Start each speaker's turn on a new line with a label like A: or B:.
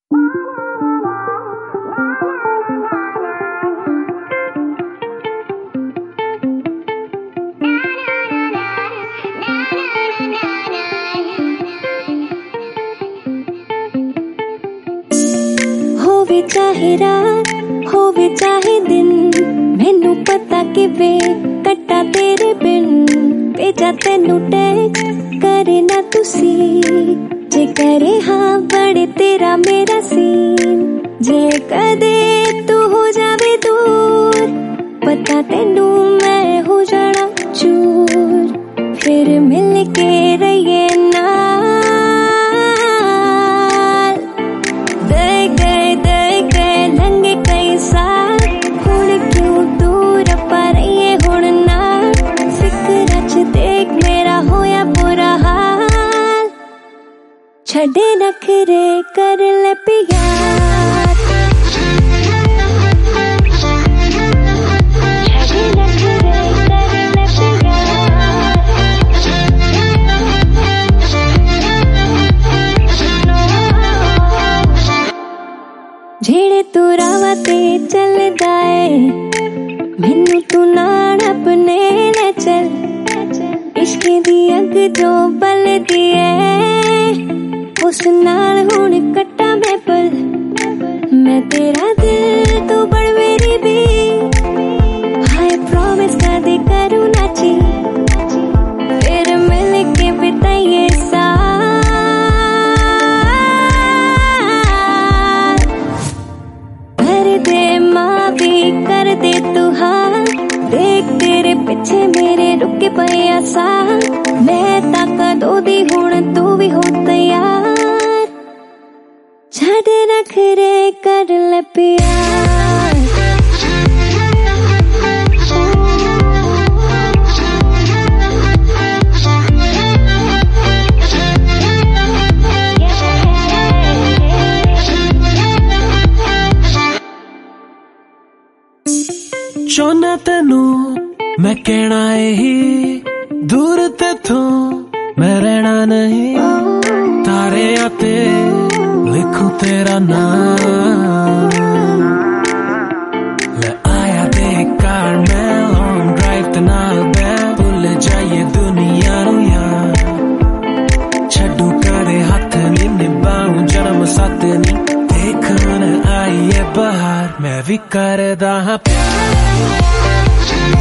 A: होवे चाहे रात होवे चाहे दिन, मैनू पता कि वे कट्टा तेरे बिन। भेजा तेनू टैक्स्ट करे ना तुसी, जे करे हाँ बड़े तेरा मेरा सीन। जे कदे तू हो जावे दूर, पता तेनू मैं हो जाना चूर। फिर मिल के रहिए ना, छड़े नखरे कर ले प्यार। छड़े नखरे कर ले प्यार। जेड़े तू रावा ते चल जाए, मैनू तू नाल अपने ले चल। इश्क दी अग जो बल दिए, उस नाल हुण कट्टा मैं पल। मैं तेरा दिल तू बड़ मेरी भी, हाय प्रॉमिस कदे करूँ ना ची। फिर मिल के बिताइए साथ, कर दे माँ भी कर दे तू हाँ। देख तेरे पीछे मेरे रुके पे आसा, मैं ताका दो दी हुण तू भी हो तैयार। छड़े नखरे कर ले प्यार।
B: चाहना तेनू मैं कहना ही, दूर तेथों मैं रहना नहीं। तारे आते लिखूं तेरा नाम, ले आया देख कार मैं लॉन्ग ड्राइव ते नाल बैं। भुल जाइए दुनिया नू यार, छड्डू करे हाथ नी निभाऊं जन्म साथ नी। देखन आई है बहार, मैं भी करदा हां प्यार।